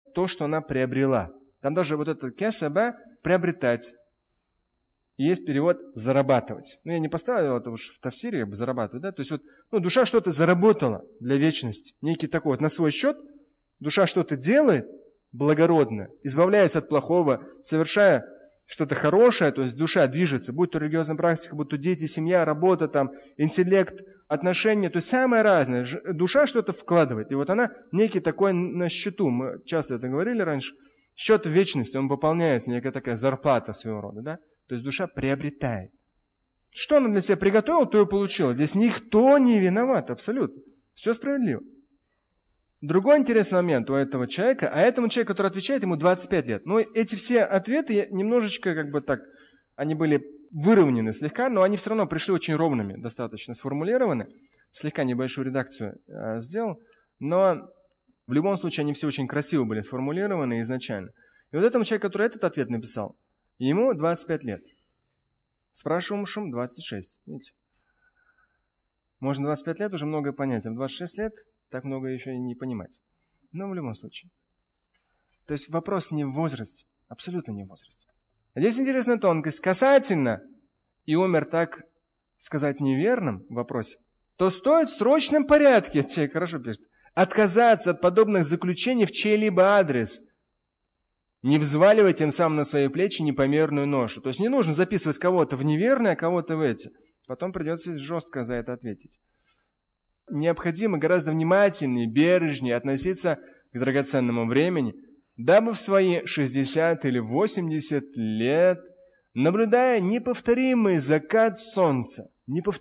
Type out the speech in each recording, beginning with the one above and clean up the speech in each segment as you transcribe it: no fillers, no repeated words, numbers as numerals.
то, что она приобрела. Там даже вот это кесаба – приобретать. И есть перевод «зарабатывать». Ну, я не поставил это уж в тафсире, зарабатывать, да? То есть вот, душа что-то заработала для вечности. Некий такой вот на свой счет. Душа что-то делает благородное, избавляясь от плохого, совершая что-то хорошее, то есть душа движется, будь то религиозная практика, будь то дети, семья, работа, там, интеллект, отношения, то есть самое разное. Душа что-то вкладывает. И вот она некий такой на счету, мы часто это говорили раньше, счет в вечности, он пополняется, некая такая зарплата своего рода, да? То есть душа приобретает. Что она для себя приготовила, то и получила. Здесь никто не виноват, абсолютно. Все справедливо. Другой интересный момент у этого человека, а этому человеку, который отвечает, ему 25 лет. Но эти все ответы немножечко они были выровнены слегка, но они все равно пришли очень ровными, достаточно сформулированы. Слегка небольшую редакцию сделал, но в любом случае они все очень красиво были сформулированы изначально. И вот этому человеку, который этот ответ написал, ему 25 лет. Спрашивающему 26. Видите? Можно 25 лет уже многое понять, а в 26 лет так много еще и не понимать. Но в любом случае. То есть вопрос не в возрасте, абсолютно не в возрасте. Здесь интересная тонкость. Касательно и умер, так сказать, неверным в вопросе, то стоит в срочном порядке, человек хорошо пишет, отказаться от подобных заключений в чей-либо адрес, не взваливая тем самым на свои плечи непомерную ношу. То есть не нужно записывать кого-то в неверное, а кого-то в эти. Потом придется жестко за это ответить. Необходимо гораздо внимательнее, бережнее относиться к драгоценному времени, дабы в свои 60 или 80 лет, наблюдая неповторимый закат солнца,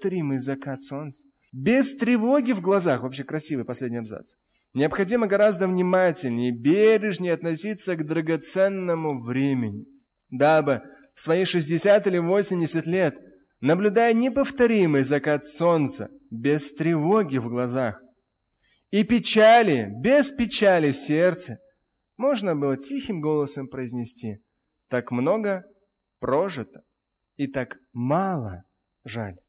без тревоги в глазах, вообще красивый последний абзац, необходимо гораздо внимательнее, бережнее относиться к драгоценному времени, дабы в свои 60 или 80 лет, наблюдая неповторимый закат солнца, без тревоги в глазах и печали, без печали в сердце, можно было тихим голосом произнести: так много прожито и так мало жаль.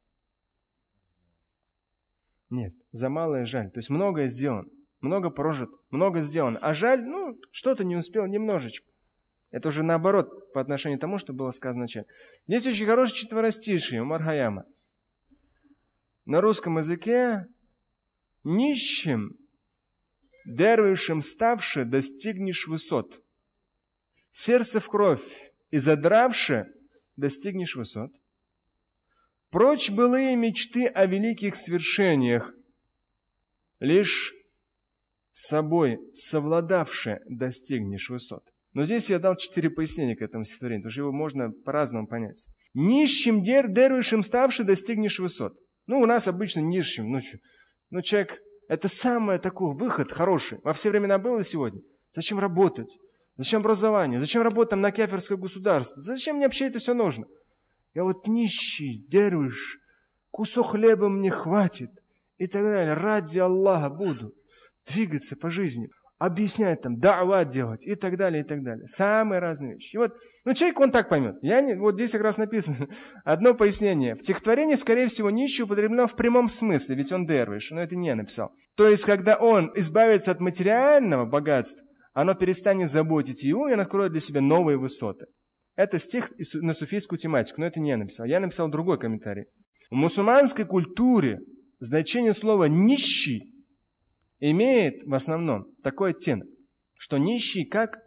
Нет, за малое жаль. То есть многое сделано, много прожито, много сделано. А жаль, что-то не успел немножечко. Это уже наоборот по отношению к тому, что было сказано вначале. Здесь очень хорошее четверостишие Умар Хайяма. На русском языке: нищим, дервишем ставши, достигнешь высот. Сердце в кровь и задравши, достигнешь высот. Прочь былые мечты о великих свершениях, лишь с собой совладавши, достигнешь высот. Но здесь я дал 4 пояснения к этому стихотворению, потому что его можно по-разному понять. Нищим, дервишем ставши, достигнешь высот. У нас обычно нищим. Человек, это самый такой выход хороший. Во все времена был и сегодня. Зачем работать? Зачем образование? Зачем работать на кафирское государство? Зачем мне вообще это все нужно? Я вот нищий, дервиш, кусок хлеба мне хватит и так далее. Ради Аллаха буду двигаться по жизни, объяснять да'ва делать и так далее, и так далее. Самые разные вещи. И вот, человек, он так поймет. Вот здесь как раз написано одно пояснение. В стихотворении, скорее всего, нищий употреблено в прямом смысле, ведь он дервиш, но это не я написал. То есть, когда он избавится от материального богатства, оно перестанет заботить его, и он откроет для себя новые высоты. Это стих на суфийскую тематику, но это не я написал. Я написал другой комментарий. В мусульманской культуре значение слова «нищий» имеет в основном такой оттенок, что нищий как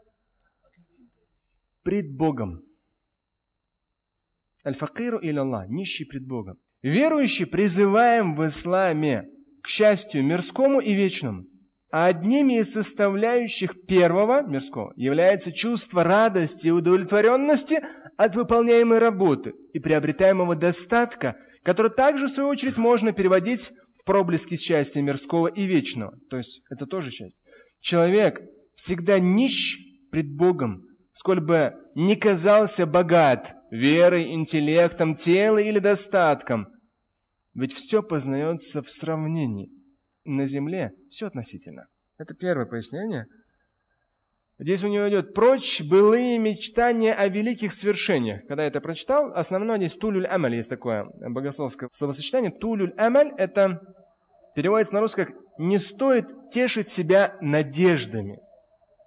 пред Богом. Аль-факиру или Аллах, нищий пред Богом. Верующий призываем в исламе к счастью мирскому и вечному. А одними из составляющих первого, мирского, является чувство радости и удовлетворенности от выполняемой работы и приобретаемого достатка, который также, в свою очередь, можно переводить в проблески счастья мирского и вечного. То есть, это тоже счастье. Человек всегда нищ пред Богом, сколь бы не казался богат верой, интеллектом, телом или достатком. Ведь все познается в сравнении. На земле все относительно. Это первое пояснение. Здесь у него идет прочь былые мечтания о великих свершениях. Когда я это прочитал, основное здесь тулюль амаль, есть такое богословское словосочетание. Тулюль амаль, это переводится на русский как «не стоит тешить себя надеждами».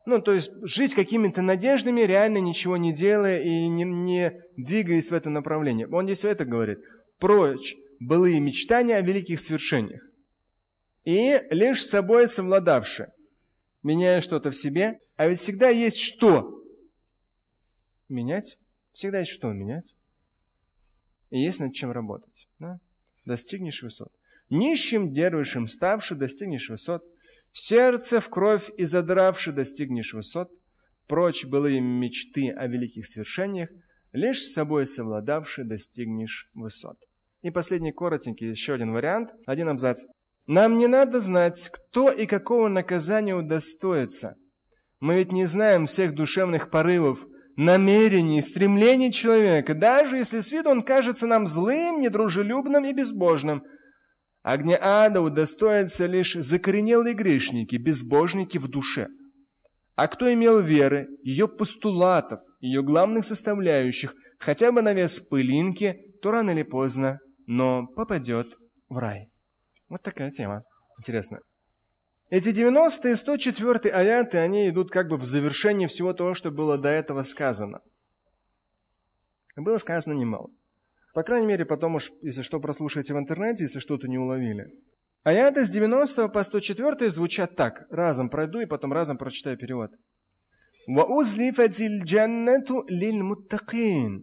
Ну, то есть жить какими-то надеждами, реально ничего не делая и не двигаясь в это направление. Он здесь это говорит. Прочь былые мечтания о великих свершениях. И лишь с собой совладавши, меняя что-то в себе. А ведь всегда есть что менять. Всегда есть что менять. И есть над чем работать. Да? Достигнешь высот. Нищим дервишем ставши, достигнешь высот. Сердце в кровь и задравши, достигнешь высот. Прочь былые мечты о великих свершениях, лишь с собой совладавши, достигнешь высот. И последний коротенький, еще один вариант, один абзац. Нам не надо знать, кто и какого наказания удостоится. Мы ведь не знаем всех душевных порывов, намерений, стремлений человека, даже если с виду он кажется нам злым, недружелюбным и безбожным. Огня ада удостоятся лишь закоренелые грешники, безбожники в душе. А кто имел веры, ее постулатов, ее главных составляющих, хотя бы на вес пылинки, то рано или поздно, но попадет в рай. Вот такая тема. Интересно. Эти 90 и 104 аяты, они идут как бы в завершении всего того, что было до этого сказано. Было сказано немало. По крайней мере, потом уж, если что, прослушайте в интернете, если что-то не уловили. Аяты с 90 по 104 звучат так. Разом пройду и потом разом прочитаю перевод. وَأُزْلِفَتِ الْجَنَّةُ لِلْمُتَّقِينَ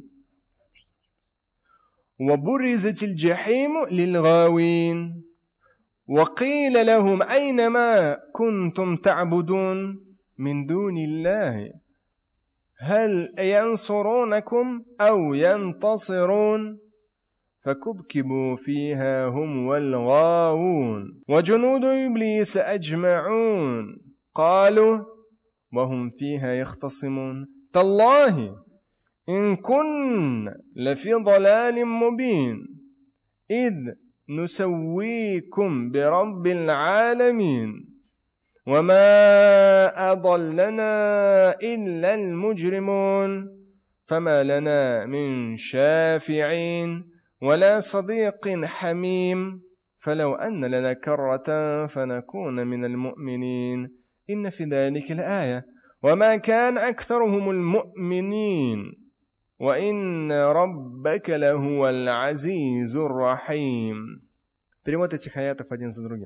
وَبُرِّزَتِ الْجَحِيمُ لِلْغَاوِينَ وَقِيلَ لَهُمْ أَيْنَ مَا كُنْتُمْ تَعْبُدُونَ مِنْ دُونِ اللَّهِ هَلْ يَنْصُرُونَكُمْ أَوْ يَنْتَصِرُونَ فَكُبْكِبُوا فِيهَا هُمْ وَالْغَاوُونَ وَجُنُودُ إِبْلِيسَ أَجْمَعُونَ قَالُوا وَهُمْ فِيهَا يَخْتَصِمُونَ تَاللَّهِ إِنْ كُنَّا لَفِي ضَلَالٍ مُبِينٍ إِذْ نسويكم برب العالمين وما أضلنا إلا المجرمون فما لنا من شافعين ولا صديق حميم فلو أن لنا كرة فنكون من المؤمنين إن في ذلك الآية وما كان أكثرهم المؤمنين وَإِنَّ رَبَّكَ لَهُوَ الْعَزِيزُ الرَّحِيمُ. Перевод этих аятов один за другим.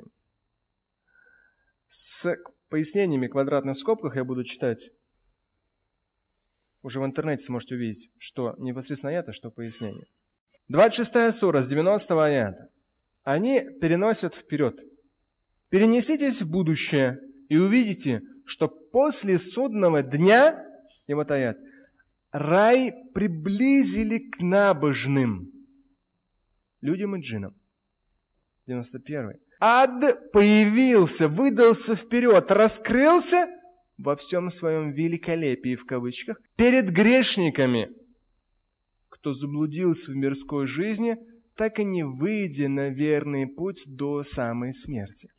С пояснениями в квадратных скобках я буду читать. Уже в интернете сможете увидеть, что непосредственно аята, что пояснение. 26-я сура с 90-го аята. Они переносят вперед. Перенеситесь в будущее и увидите, что после судного дня, и вот аят, рай приблизили к набожным людям и джиннам. 91. Ад появился, выдался вперед, раскрылся во всем своем великолепии, в кавычках, перед грешниками. Кто заблудился в мирской жизни, так и не выйдя на верный путь до самой смерти.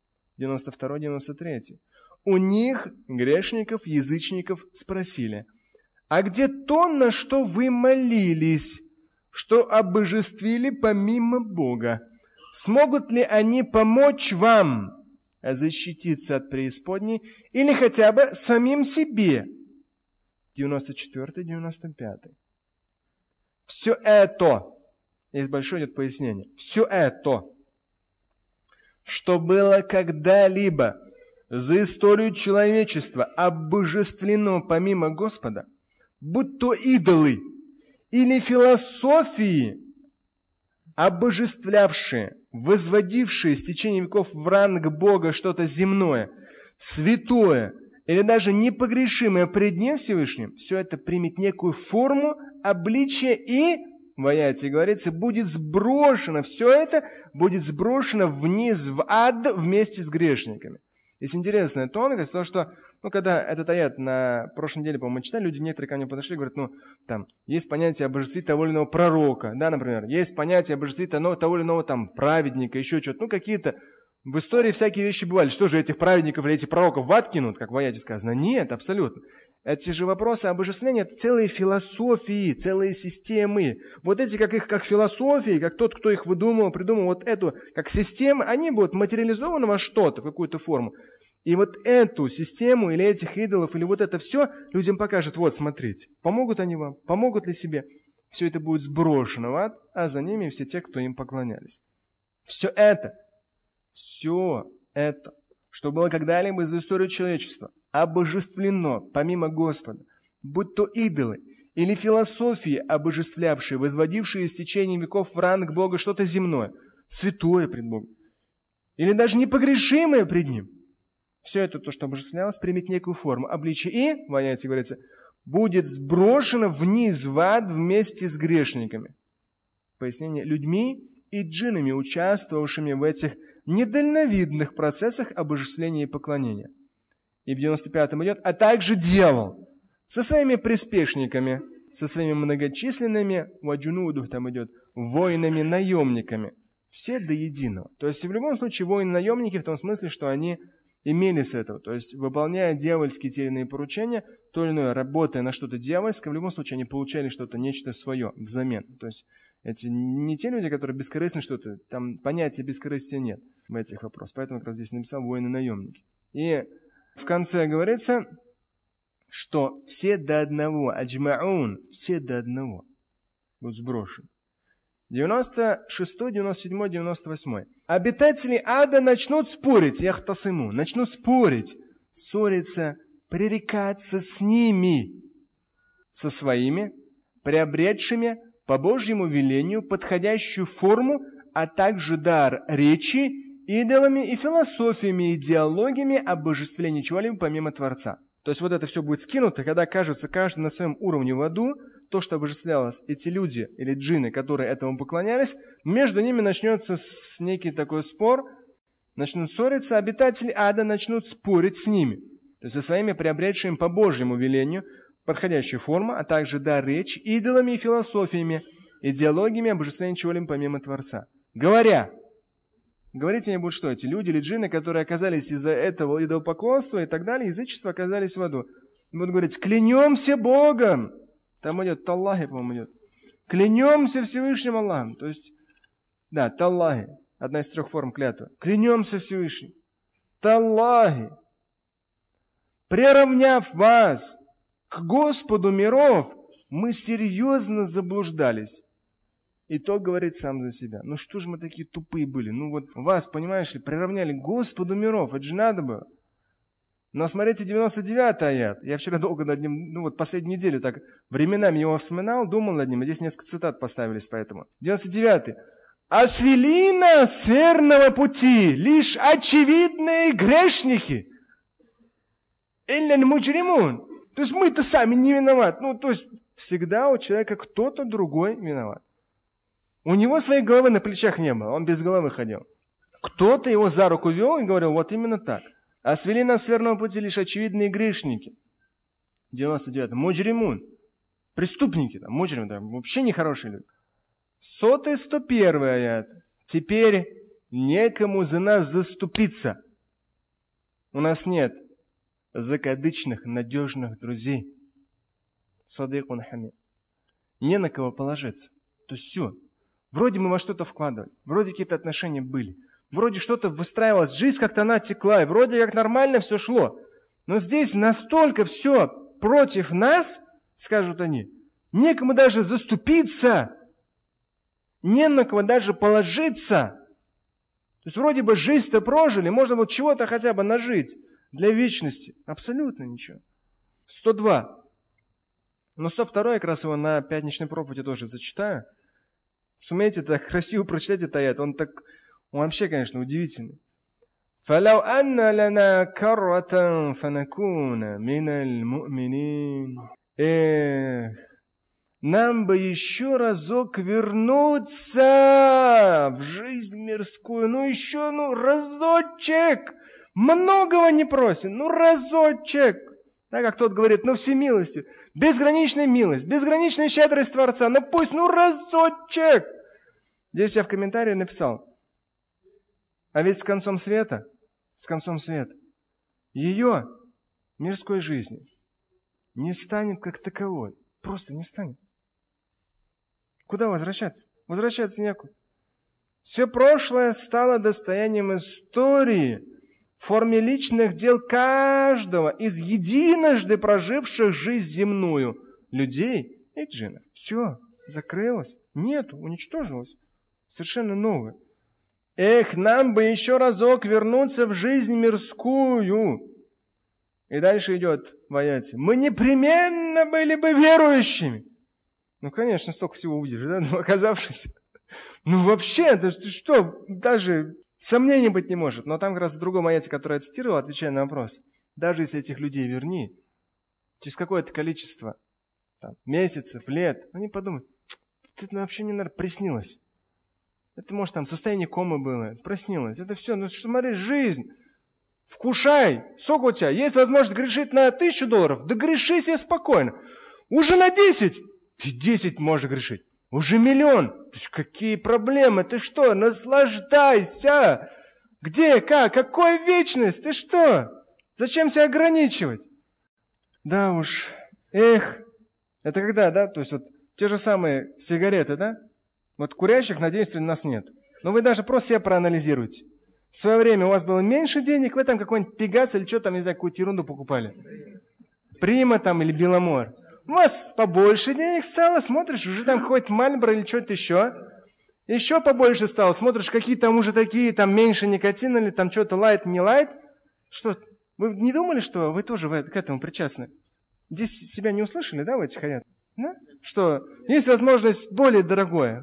92-93. У них, грешников, язычников, спросили: а где то, на что вы молились, что обожествили помимо Бога? Смогут ли они помочь вам защититься от преисподней или хотя бы самим себе? 94-95. Все это, здесь большое идет пояснение, все это, что было когда-либо за историю человечества обожествлено помимо Господа, будь то идолы или философии, обожествлявшие, возводившие с течением веков в ранг Бога что-то земное, святое или даже непогрешимое пред Днем Всевышним, все это примет некую форму, обличие и, в аяте говорится, будет сброшено, все это будет сброшено вниз в ад вместе с грешниками. Здесь интересная тонкость, то, что, когда этот аят на прошлой неделе, по-моему, читали, люди некоторые ко мне подошли и говорят, там, есть понятие обожествить того или иного пророка, да, например, есть понятие обожествить того или иного, там, праведника, еще что-то, какие-то, в истории всякие вещи бывали, что же этих праведников или этих пророков в ад кинут, как в аяте сказано? Нет, абсолютно. Эти же вопросы обожествления – это целые философии, целые системы. Вот эти, как философии, как тот, кто их выдумал, придумал вот эту, как системы, они будут материализованы во что-то, в какую-то форму. И вот эту систему или этих идолов, или вот это все людям покажет, вот, смотрите, помогут они вам, помогут ли себе. Все это будет сброшено в ад, а за ними все те, кто им поклонялись. Все это, что было когда-либо за историю человечества, обожествлено помимо Господа, будь то идолы или философии, обожествлявшие, возводившие с течением веков в ранг Бога что-то земное, святое пред Богом, или даже непогрешимое пред Ним. Все это, то, что обожествлялось, примет некую форму, обличие и, в аяте говорится, будет сброшено вниз в ад вместе с грешниками. Пояснение: людьми и джиннами, участвовавшими в этих недальновидных процессах обожествления и поклонения. И в 95-м идет, а также дьявол со своими приспешниками, со своими многочисленными, ваджунудух там идет, воинами-наемниками. Все до единого. То есть в любом случае воины-наемники в том смысле, что они имели с этого. То есть выполняя дьявольские те или иные поручения, то или иное, работая на что-то дьявольское, в любом случае они получали что-то, нечто свое взамен. То есть эти не те люди, которые бескорыстны что-то, там понятия бескорыстия нет в этих вопросах. Поэтому как раз здесь написал воины-наемники. И в конце говорится, что все до одного, аджмаун, все до одного будут сброшены. 96, 97, 98. Обитатели ада начнут спорить, яхтасыму, начнут спорить, ссориться, пререкаться с ними, со своими, приобретшими по Божьему велению подходящую форму, а также дар речи, идолами и философиями, идеологиями обожествления чего-либо помимо Творца. То есть вот это все будет скинуто, когда окажется каждый на своем уровне в аду, то, что обожествлялось, эти люди или джинны, которые этому поклонялись, между ними начнется некий такой спор, начнут ссориться, обитатели ада начнут спорить с ними, то есть со своими приобретшими по Божьему велению подходящую форму, а также дар речи, идолами и философиями, идеологиями обожествления чего-либо помимо Творца. Говорите мне, будут что, эти люди или джинны, которые оказались из-за этого идолопоклонства и так далее, язычества, оказались в аду. Будут говорить, клянемся Богом. Там идет Таллахи, по-моему, идет. Клянемся Всевышним Аллахом. То есть, да, Таллахи. Одна из 3 форм клятвы. Клянемся Всевышним. Таллахи. Приравняв вас к Господу миров, мы серьезно заблуждались. И то говорит сам за себя. Ну что же мы такие тупые были? Ну вот вас, понимаешь ли, приравняли к Господу миров. Это же надо было. Но смотрите 99-й аят. Я вчера долго над ним, последнюю неделю так временами его вспоминал, думал над ним. И здесь несколько цитат поставились поэтому. 99-й. «А свели нас с верного пути лишь очевидные грешники». «Илля муджримун». То есть мы-то сами не виноваты. То есть всегда у человека кто-то другой виноват. У него своей головы на плечах не было, он без головы ходил. Кто-то его за руку вел и говорил, вот именно так. А свели нас с верного пути лишь очевидные грешники. 99. Муджримун. Преступники. Муджрим, вообще нехорошие люди. 100, 101 аят. Теперь некому за нас заступиться. У нас нет закадычных, надежных друзей. Садыкун хамид. Не на кого положиться. То есть все. Вроде мы во что-то вкладывали, вроде какие-то отношения были, вроде что-то выстраивалось, жизнь как-то она текла, и вроде как нормально все шло. Но здесь настолько все против нас, скажут они, некому даже заступиться, не на кого даже положиться. То есть вроде бы жизнь-то прожили, можно вот чего-то хотя бы нажить для вечности. Абсолютно ничего. 102. Но 102 я как раз его на пятничной проповеди тоже зачитаю. Сумеете так красиво прочитать этот аят. Он вообще, конечно, удивительный. فَلَوْ أَنَّ لَنَا كَرَّةً فَنَكُونَ مِنَ الْمُؤْمِنِينَ. Нам бы еще разок вернуться в жизнь мирскую. Разочек. Многого не просим. Разочек. Так как тот говорит, всемилостью, безграничная милость, безграничная щедрость Творца, пусть, разочек. Здесь я в комментарии написал, а ведь с концом света, ее мирской жизни не станет как таковой, просто не станет. Куда возвращаться? Возвращаться некуда. Все прошлое стало достоянием истории, в форме личных дел каждого из единожды проживших жизнь земную людей и джиннов. Все, закрылось. Нет, уничтожилось. Совершенно новое. Эх, нам бы еще разок вернуться в жизнь мирскую. И дальше идет в аяте. Мы непременно были бы верующими. Ну, конечно, столько всего увидишь, да? Ну, оказавшись. Ну, вообще, ты что, даже сомнений быть не может. Но там как раз в другом аяте, который я цитировал, отвечая на вопрос. Даже если этих людей верни, через какое-то количество месяцев, лет, они подумают, это вообще мне, наверное, приснилось. Это, может, там состояние комы было, приснилось. Это все, ну, смотри, жизнь. Вкушай. Сколько у тебя? Есть возможность грешить на $1000? Да греши себе спокойно. Уже на 10. Ты 10 можешь грешить. Уже 1 000 000. Какие проблемы? Ты что? Наслаждайся. Где? Как? Какой вечность? Ты что? Зачем себя ограничивать? Да уж. Эх. Это когда, да? То есть вот те же самые сигареты, да? Вот курящих, надеюсь, среди нас нет. Но вы даже просто себя проанализируйте. В свое время у вас было меньше денег, вы там какой-нибудь Пегас или что там, не знаю, какую-то ерунду покупали. Прима там или Беломор. У вас побольше денег стало, смотришь, уже там какой-то Мальборо или что-то еще. Еще побольше стало, смотришь, какие там уже такие, там меньше никотина или там что-то лайт, не лайт. Что, вы не думали, что вы тоже к этому причастны? Здесь себя не услышали, да, в этих аятах? Да? Что есть возможность более дорогое.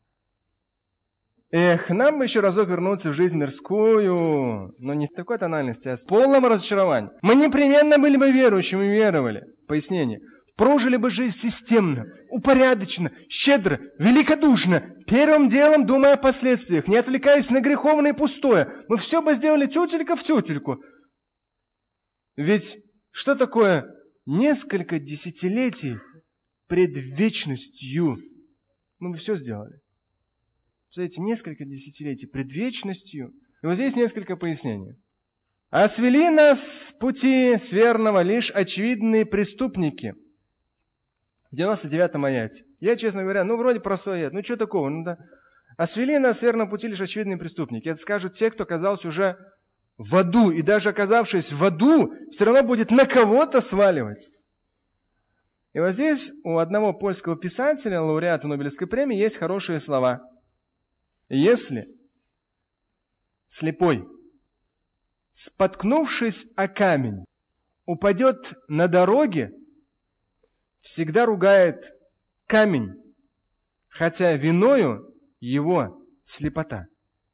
Эх, нам бы еще разок вернуться в жизнь мирскую, но не в такой тональности, а с полным разочарованием. Мы непременно были бы верующими и веровали. Пояснение. Прожили бы жизнь системно, упорядоченно, щедро, великодушно, первым делом думая о последствиях, не отвлекаясь на греховное и пустое. Мы все бы сделали тютелька в тютельку. Ведь что такое несколько десятилетий пред вечностью? Мы бы все сделали. За эти несколько десятилетий пред вечностью. И вот здесь несколько пояснений. А свели нас с пути с верного лишь очевидные преступники. В 99-м аяте. Я, честно говоря, вроде простой аят. Что такого? Да. А свели нас с верного пути лишь очевидные преступники. Это скажут те, кто оказался уже в аду. И даже оказавшись в аду, все равно будет на кого-то сваливать. И вот здесь у одного польского писателя, лауреата Нобелевской премии, есть хорошие слова. Если слепой, споткнувшись о камень, упадет на дороге, всегда ругает камень, хотя виною его слепота.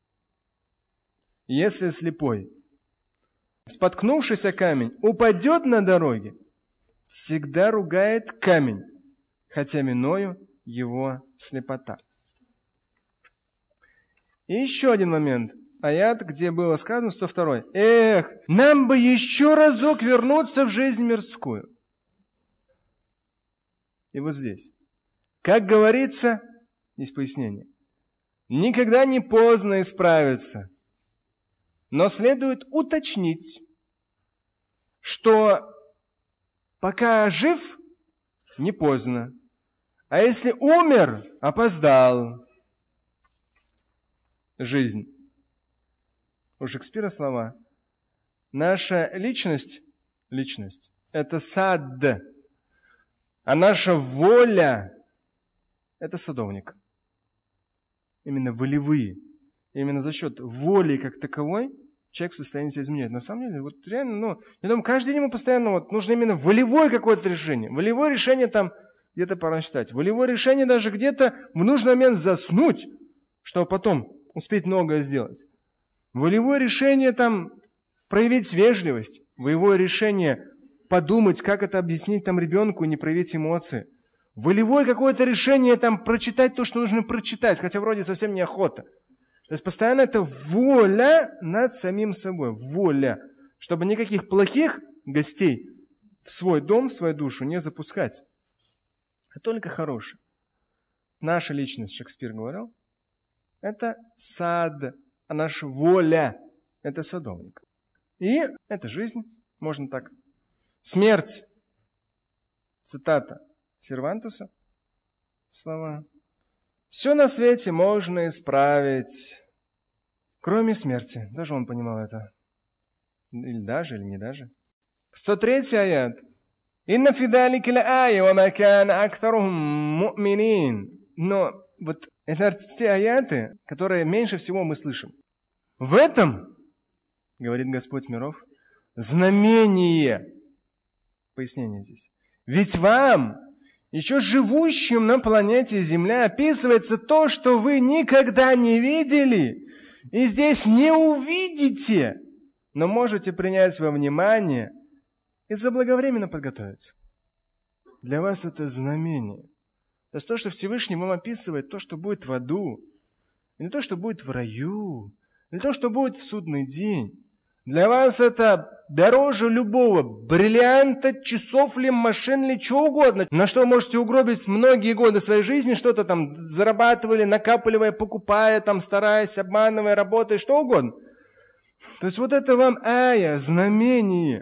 Если слепой, споткнувшись о камень, упадет на дороге, всегда ругает камень, хотя виною его слепота. И еще один момент. Аят, где было сказано, 102. Эх, нам бы еще разок вернуться в жизнь мирскую. И вот здесь. Как говорится, здесь пояснение. Никогда не поздно исправиться. Но следует уточнить, что пока жив, не поздно. А если умер, опоздал. Жизнь. У Шекспира слова. Наша личность, это сад, а наша воля, это садовник. Именно волевые. Именно за счет воли как таковой человек в состоянии себя изменять. На самом деле, вот реально, я думаю, каждый день ему постоянно нужно именно волевое какое-то решение. Волевое решение там где-то пора читать. Волевое решение даже где-то в нужный момент заснуть, чтобы потом успеть многое сделать. Волевое решение там проявить вежливость. Волевое решение подумать, как это объяснить там ребенку и не проявить эмоции. Волевое какое-то решение там прочитать то, что нужно прочитать, хотя вроде совсем неохота. То есть постоянно это воля над самим собой. Воля. Чтобы никаких плохих гостей в свой дом, в свою душу не запускать. А только хорошие. Наша личность, Шекспир говорил, это сад, а наша воля – это садовник. И это жизнь, можно так. Смерть, цитата Сервантеса, слова. Все на свете можно исправить, кроме смерти. Даже он понимал это. или не даже. 103 аят. «Инна фи далика ла-ая, ва ма кана аксарухум му'минин». Но вот это те аяты, которые меньше всего мы слышим. В этом, говорит Господь миров, знамение. Пояснение здесь. Ведь вам, еще живущим на планете Земля, описывается то, что вы никогда не видели и здесь не увидите, но можете принять во внимание и заблаговременно подготовиться. Для вас это знамение. То есть то, что Всевышний вам описывает, то, что будет в аду, и не то, что будет в раю, не то, что будет в судный день. Для вас это дороже любого бриллианта, часов ли, машин ли, чего угодно. На что вы можете угробить многие годы своей жизни, что-то там зарабатывали, накапливая, покупая, там, стараясь, обманывая, работая, что угодно. То есть вот это вам знамение.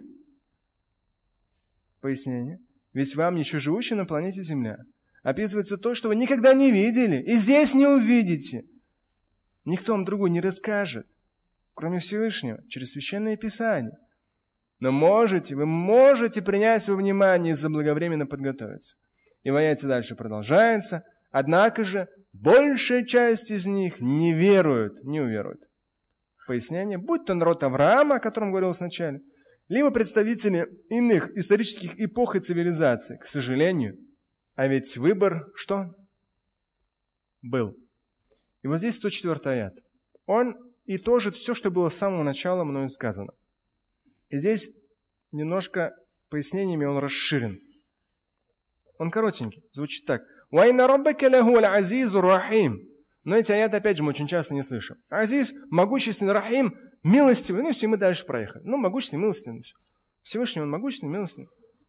Пояснение. Ведь вам, еще живущим на планете Земля, описывается то, что вы никогда не видели, и здесь не увидите. Никто вам другой не расскажет, кроме Всевышнего, через Священное Писание. Но вы можете принять во внимание и заблаговременно подготовиться. И в аяте дальше продолжается. Однако же, большая часть из них не уверует. Пояснение. Будь то народ Авраама, о котором говорилось вначале, либо представители иных исторических эпох и цивилизаций. К сожалению. А ведь выбор что? Был. И вот здесь 104 аят. Он итожит все, что было с самого начала мною сказано. И здесь немножко пояснениями он расширен. Он коротенький, звучит так. «Вайна раббака лаху аль-азизу рахим». Но эти аяты, опять же, мы очень часто не слышим. Азиз, могущественный, рахим, милостивый. Ну и все, мы дальше проехали. Могущественный, милостивый. Все. Всевышний он могущественный, милостивый.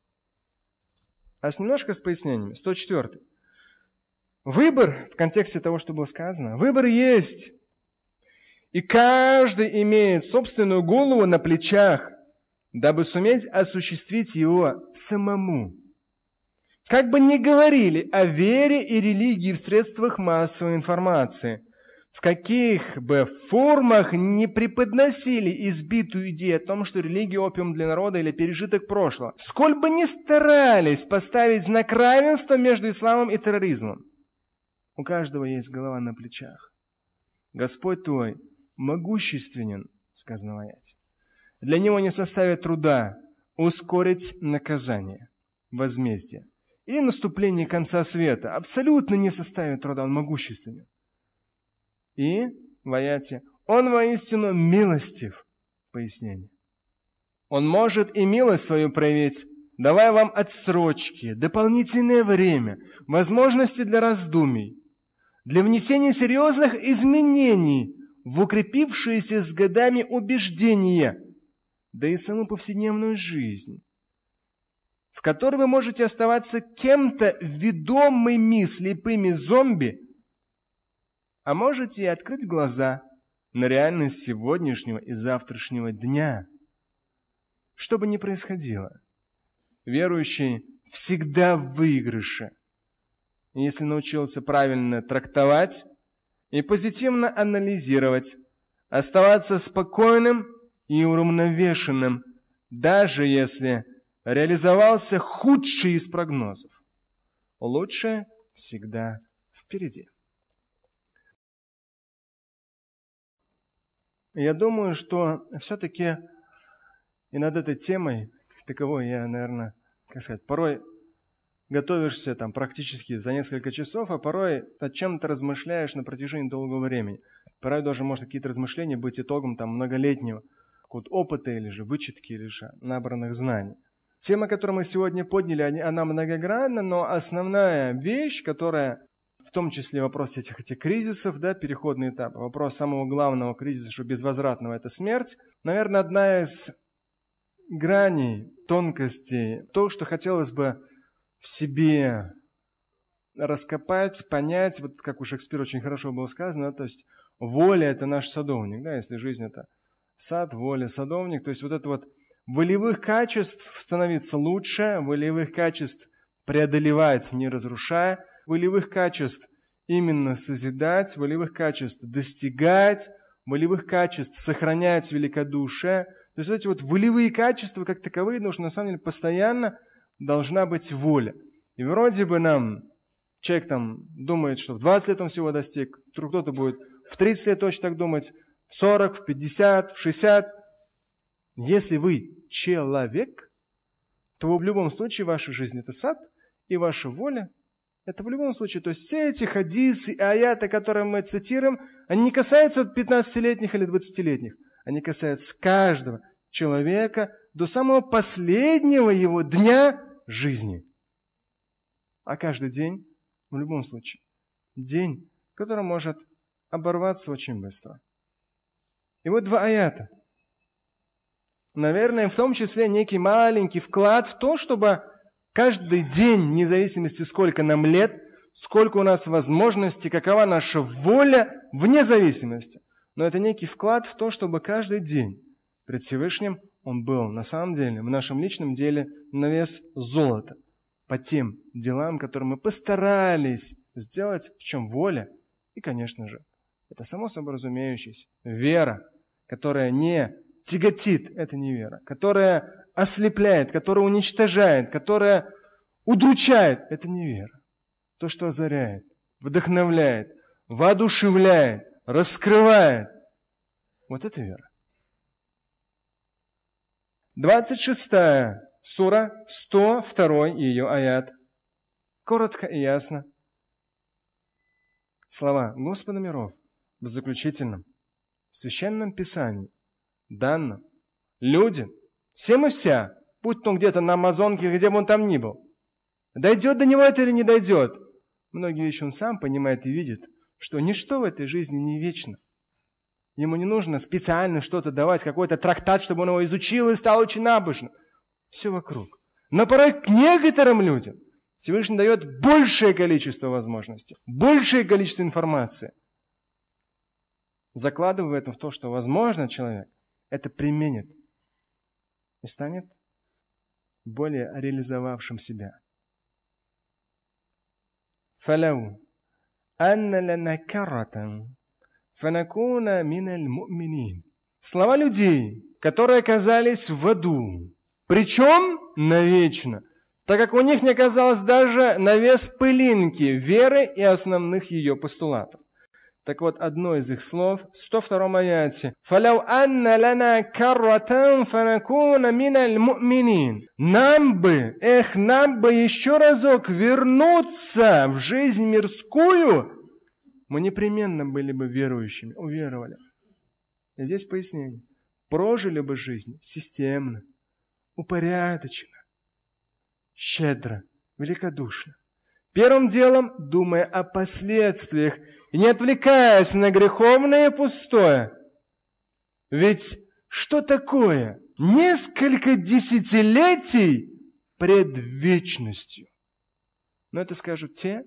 А немножко с пояснениями. 104. Выбор, в контексте того, что было сказано, выбор есть. И каждый имеет собственную голову на плечах, дабы суметь осуществить его самому. Как бы ни говорили о вере и религии в средствах массовой информации, в каких бы формах не преподносили избитую идею о том, что религия опиум для народа или пережиток прошлого, сколь бы ни старались поставить знак равенства между исламом и терроризмом, у каждого есть голова на плечах. Господь твой могущественен, сказано в аяте. Для него не составит труда ускорить наказание, возмездие или наступление конца света. Абсолютно не составит труда, он могущественен. И в аяте он воистину милостив. Пояснение. Он может и милость свою проявить, давая вам отсрочки, дополнительное время, возможности для раздумий, для внесения серьезных изменений в укрепившиеся с годами убеждения, да и саму повседневную жизнь, в которой вы можете оставаться кем-то ведомыми слепыми зомби, а можете и открыть глаза на реальность сегодняшнего и завтрашнего дня. Что бы ни происходило, верующий всегда в выигрыше, если научился правильно трактовать и позитивно анализировать, оставаться спокойным и уравновешенным, даже если реализовался худший из прогнозов. Лучшее всегда впереди. Я думаю, что все-таки и над этой темой, таковой я, наверное, порой готовишься там практически за несколько часов, а порой над чем-то размышляешь на протяжении долгого времени. Порой даже, может, какие-то размышления быть итогом там многолетнего опыта или же вычетки, или же набранных знаний. Тема, которую мы сегодня подняли, она многогранна, но основная вещь, которая, в том числе вопрос этих кризисов, переходный этап, вопрос самого главного кризиса, что безвозвратного, это смерть, наверное, одна из граней, тонкостей, то, что хотелось бы в себе раскопать, понять, вот как у Шекспира очень хорошо было сказано, то есть воля – это наш садовник, если жизнь – это сад, воля – садовник, то есть вот это вот волевых качеств становиться лучше, волевых качеств преодолевать, не разрушая, волевых качеств именно созидать, волевых качеств достигать, волевых качеств сохранять великодушие, То есть эти вот волевые качества, как таковые, нужно на самом деле постоянно должна быть воля. И вроде бы человек думает, что в 20 лет он всего достиг, вдруг кто-то будет в 30 лет точно так думать, в 40, в 50, в 60. Если вы человек, то в любом случае ваша жизнь – это сад, и ваша воля – это в любом случае. То есть все эти хадисы и аяты, которые мы цитируем, они не касаются 15-летних или 20-летних. Они касаются каждого человека до самого последнего его дня жизни. А каждый день, в любом случае, день, который может оборваться очень быстро. И вот 2 аята. Наверное, в том числе некий маленький вклад в то, чтобы каждый день, вне зависимости, сколько нам лет, сколько у нас возможностей, какова наша воля, вне зависимости. Но это некий вклад в то, чтобы каждый день пред Всевышним он был на самом деле, в нашем личном деле, на вес золота. По тем делам, которые мы постарались сделать, в чем воля. И, конечно же, это само собой разумеющееся вера, которая не тяготит, это не вера, которая ослепляет, которая уничтожает, которая удручает, это не вера. То, что озаряет, вдохновляет, воодушевляет, раскрывает, вот это вера. 26 сура, 102 ее аят. Коротко и ясно. Слова Господа миров в заключительном священном писании, данном людям, всем и вся, будь то где-то на Амазонке, где бы он там ни был, дойдет до него это или не дойдет. Многие вещи он сам понимает и видит, что ничто в этой жизни не вечно. Ему не нужно специально что-то давать, какой-то трактат, чтобы он его изучил и стал очень набожным. Все вокруг. Но порой к некоторым людям Всевышний дает большее количество возможностей, большее количество информации. Закладывая в этом в то, что, возможно, человек это применит и станет более реализовавшим себя. فَلَوْ أَنَّ لَنَا كَرَّةً فَنَكُونَ مِنَ الْمُؤْمِنِينَ. Слова людей, которые оказались в аду, причем навечно, так как у них не оказалось даже на вес пылинки веры и основных ее постулатов. Так вот, одно из их слов в 102 аяте. فَلَوْ أَنَّ لَنَا كَرَّةً فَنَكُونَ مِنَ الْمُؤْمِنِينَ. Нам бы еще разок вернуться в жизнь мирскую, мы непременно были бы верующими, уверовали. И здесь пояснение. Прожили бы жизнь системно, упорядоченно, щедро, великодушно. Первым делом, думая о последствиях, и не отвлекаясь на греховное и пустое. Ведь что такое несколько десятилетий пред вечностью? Но это скажут те,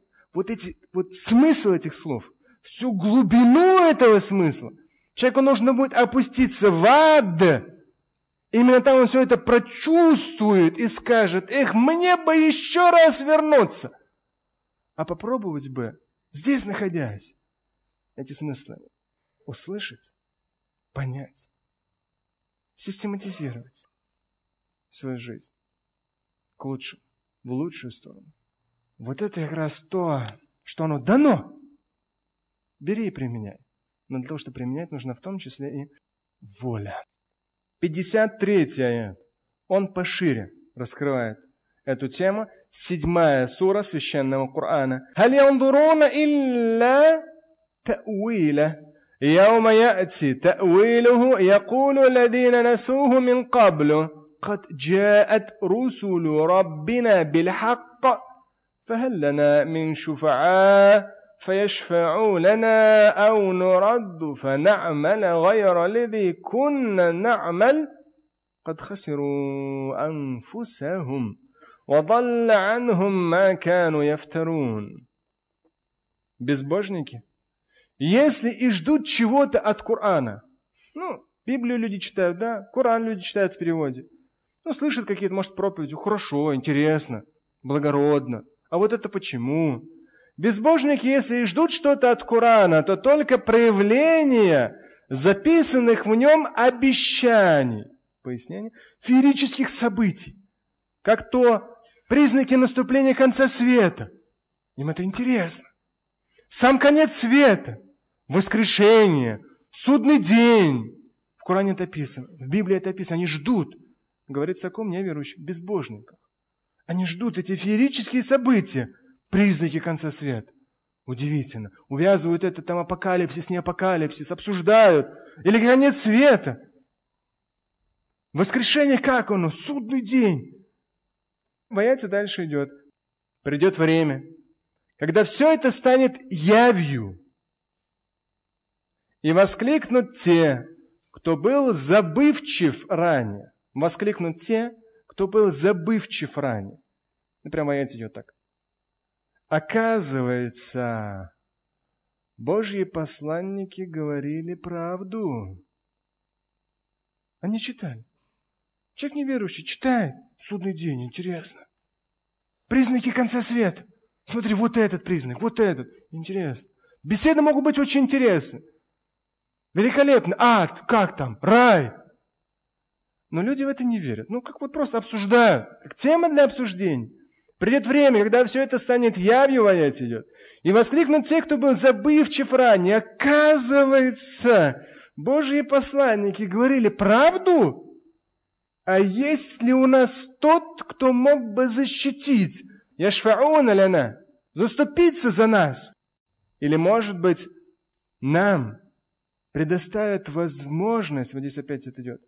смысл этих слов, всю глубину этого смысла. Человеку нужно будет опуститься в ад. Именно там он все это прочувствует и скажет: эх, мне бы еще раз вернуться. А попробовать бы, здесь находясь, эти смыслы услышать, понять, систематизировать свою жизнь к лучшему, в лучшую сторону. Вот это как раз то, что оно дано. Бери и применяй. Но для того, чтобы применять, нужно в том числе и воля. 53 аят. Он пошире раскрывает эту тему. 7 сура священного Корана. «Халь янзуруна илля та'уиля. Яума я'ти та'уилуху якулу ладина насуху мин каблу. Кад джа'ат русулу раббина билхакка. Фахаль лана мин шуфа'a. فيشفعوا لنا أو نرد فنعمل غير الذي كنا نعمل قد خسروا أنفسهم وضل عنهم ما كانوا يفترون». Безбожники, если и ждут чего-то от Корана, Библию люди читают, да, Коран люди читают в переводе, слышат какие-то, может, проповеди, хорошо, интересно, благородно, а вот это почему? Безбожники, если и ждут что-то от Корана, то только проявление записанных в нем обещаний. пояснение, феерических событий, как то признаки наступления конца света. Им это интересно. Сам конец света, воскрешение, судный день. В Коране это описано, в Библии это описано. Они ждут. Говорится о ком? Неверующих, безбожниках. Они ждут эти феерические события, признаки конца света. Удивительно. Увязывают это там апокалипсис, не апокалипсис, обсуждают. Или конец света. Воскрешение, как оно? Судный день. В аяте дальше идет. Придет время, когда все это станет явью. И воскликнут те, кто был забывчив ранее. Воскликнут те, кто был забывчив ранее. И прямо в аяте идет так. Оказывается, Божьи посланники говорили правду. Они читали. Человек неверующий читает. Судный день, интересно. Признаки конца света. Смотри, вот этот признак, вот этот. Интересно. Беседы могут быть очень интересны. Великолепно. Ад, как там? Рай. Но люди в это не верят. Ну, как вот просто обсуждают. Как тема для обсуждения. Придет время, когда все это станет явью, в аяте идет. И воскликнут те, кто был забывчив ранее. Оказывается, Божьи посланники говорили правду. А есть ли у нас тот, кто мог бы защитить? Яшфауна ляна. Заступиться за нас. Или, может быть, нам предоставят возможность, вот здесь опять это идет,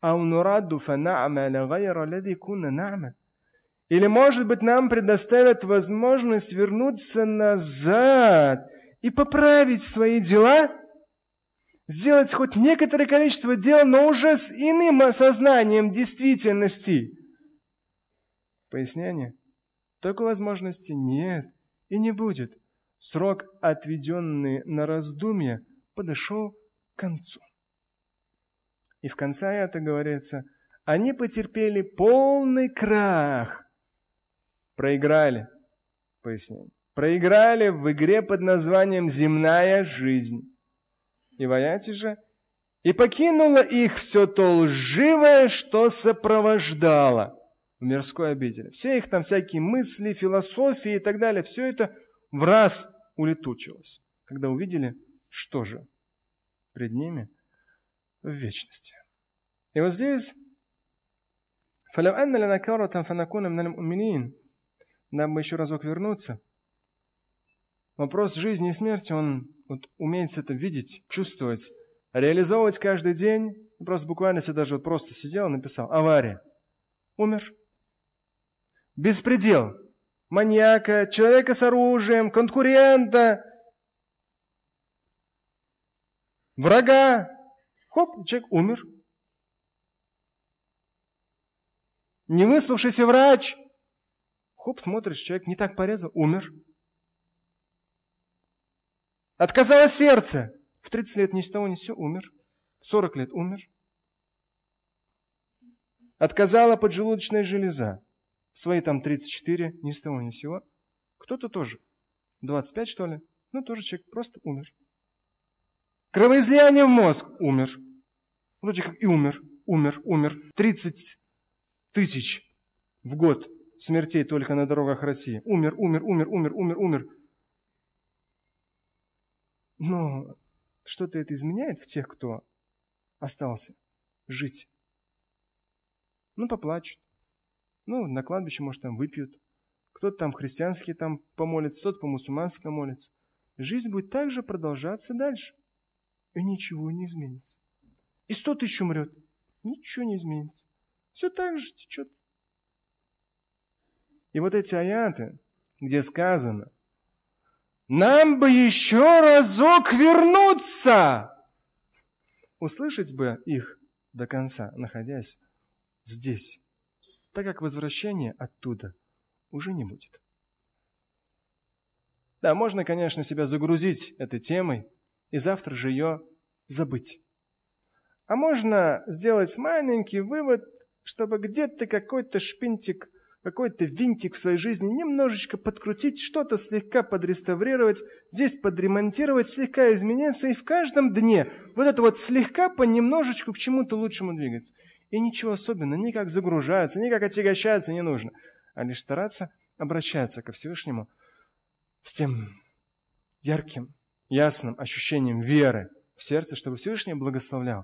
или, может быть, нам предоставят возможность вернуться назад и поправить свои дела, сделать хоть некоторое количество дел, но уже с иным осознанием действительности. Пояснение. Такой возможности нет и не будет. Срок, отведенный на раздумье, подошел к концу. И в конце аята говорится, они потерпели полный крах. Проиграли. Пояснение. Проиграли в игре под названием «Земная жизнь». И в аяте же «И покинуло их все то лживое, что сопровождало» в мирской обители. Все их там всякие мысли, философии и так далее, все это в раз улетучилось, когда увидели, что же пред ними в вечности. И вот здесь «Фалав анна лана каратан фанакуна миналь му'минин». Нам бы еще разок вернуться. Вопрос жизни и смерти, он вот умеет это видеть, чувствовать, реализовывать каждый день. Просто буквально себе даже вот просто сидел, написал авария. Умер. Беспредел. Маньяка, человека с оружием, конкурента, врага. Хоп, человек умер. Невыспавшийся врач. Хоп, смотришь, человек не так порезал, умер. Отказалось сердце. В 30 лет ни с того ни с сего умер. В 40 лет умер. Отказала поджелудочная железа. В свои там 34 ни с того ни с сего. Кто-то тоже. 25 что ли. Ну, тоже человек просто умер. Кровоизлияние в мозг. Умер. Вроде как и умер. Умер. 30 тысяч в год смертей только на дорогах России. Умер. Но что-то это изменяет в тех, кто остался жить. Ну, поплачут. Ну, на кладбище, может, там выпьют. Кто-то там христианский там помолится, кто-то по-мусульмански молится. Жизнь будет также продолжаться дальше. И ничего не изменится. И 100 тысяч умрет. Ничего не изменится. Все так же течет. И вот эти аяты, где сказано, нам бы еще разок вернуться. Услышать бы их до конца, находясь здесь, так как возвращения оттуда уже не будет. Да, можно, конечно, себя загрузить этой темой и завтра же ее забыть. А можно сделать маленький вывод, чтобы где-то какой-то шпинтик, какой-то винтик в своей жизни немножечко подкрутить, что-то слегка подреставрировать, здесь подремонтировать, слегка измениться, и в каждом дне вот это вот слегка понемножечку к чему-то лучшему двигаться. И ничего особенного, никак загружаться, никак отягощаться не нужно, а лишь стараться обращаться ко Всевышнему с тем ярким, ясным ощущением веры в сердце, чтобы Всевышний благословлял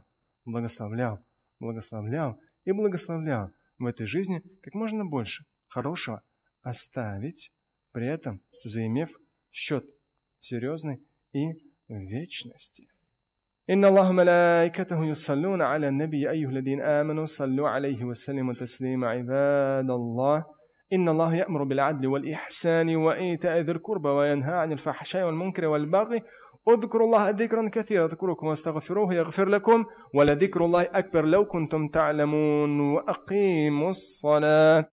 и благословлял в этой жизни как можно больше хорошего оставить, при этом заимев счет серьезный и в вечности. إن الله ملائكته يصلون على النبي أيها الذين آمنوا صلوا عليه وسلموا تسليما عباد الله إن الله يأمر بالعدل والإحسان وإيتاء ذي القربى وينهى عن الفحشاء والمنكر والبغي اذكروا الله ذكرا كثيرا اذكركم واستغفروه يغفر لكم ولذكر الله أكبر لو كنتم تعلمون وأقيموا الصلاة